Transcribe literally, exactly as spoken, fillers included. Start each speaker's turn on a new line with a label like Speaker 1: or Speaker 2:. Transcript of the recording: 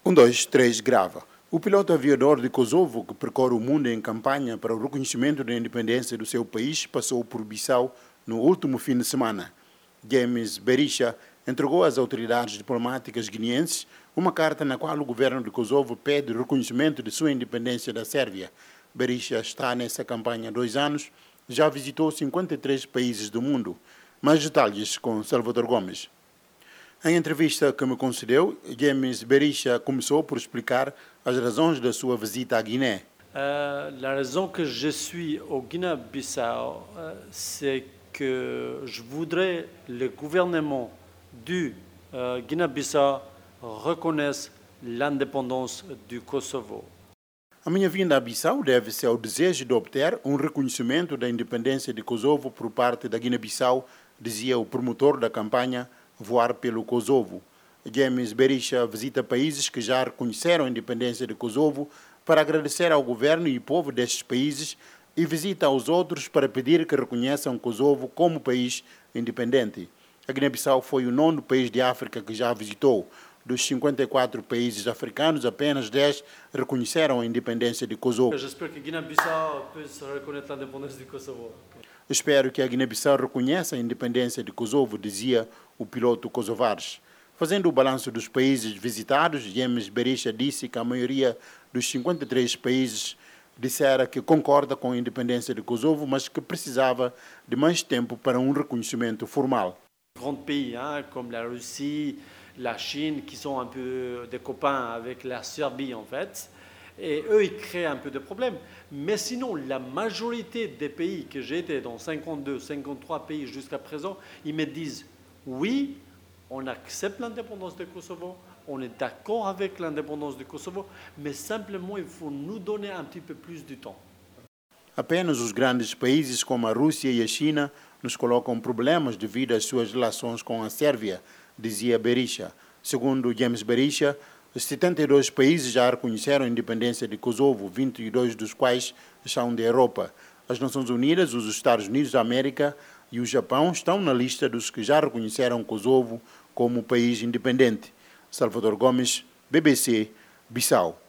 Speaker 1: Um, dois, três, grava. O piloto aviador de Kosovo, que percorre o mundo em campanha para o reconhecimento da independência do seu país, passou por Bissau no último fim de semana. James Berisha entregou às autoridades diplomáticas guineenses uma carta na qual o governo de Kosovo pede o reconhecimento de sua independência da Sérvia. Berisha está nessa campanha há dois anos, já visitou cinquenta e três países do mundo. Mais detalhes com Salvador Gomes. Em entrevista que me concedeu, James Berisha começou por explicar as razões da sua visita à Guiné.
Speaker 2: Euh, la raison que je suis au Guinée-Bissau, euh, c'est que je voudrais le gouvernement du euh, Guinée-Bissau reconnaisse l'indépendance du Kosovo.
Speaker 1: A minha vinda a Bissau deve-se ao desejo de obter um reconhecimento da independência de Kosovo por parte da Guiné-Bissau, dizia o promotor da campanha Voar pelo Kosovo. James Berisha visita países que já reconheceram a independência de Kosovo para agradecer ao governo e povo destes países e visita os outros para pedir que reconheçam Kosovo como país independente. A Guiné-Bissau foi o nono país de África que já visitou. Dos cinquenta e quatro países africanos, apenas dez reconheceram a independência de Kosovo.
Speaker 2: J'espère que Guinée-Bissau puisse reconnaître l'indépendance du Kosovo.
Speaker 1: Espero que a Guiné-Bissau reconheça a independência de Kosovo, dizia o piloto kosovares. Fazendo o balanço dos países visitados, James Berisha disse que a maioria dos cinquenta e três países dissera que concorda com a independência de Kosovo, mas que precisava de mais tempo para um reconhecimento formal.
Speaker 2: Grands pays hein, comme la Russie, la Chine, qui sont un peu des copains avec la Serbie en fait, et eux ils créent un peu de problèmes. Mais sinon, la majorité des pays que j'ai été dans cinquante-deux, cinquante-trois pays jusqu'à présent, ils me disent oui, on accepte l'indépendance du Kosovo, on est d'accord avec l'indépendance du Kosovo, mais simplement il faut nous donner un petit peu plus de temps.
Speaker 1: Apenas os grandes países como a Rússia e a China nos colocam problemas devido às suas relações com a Sérvia, dizia Berisha. Segundo James Berisha, setenta e dois países já reconheceram a independência de Kosovo, vinte e dois dos quais são da Europa. As Nações Unidas, os Estados Unidos da América e o Japão estão na lista dos que já reconheceram Kosovo como país independente. Salvador Gomes, B B C, Bissau.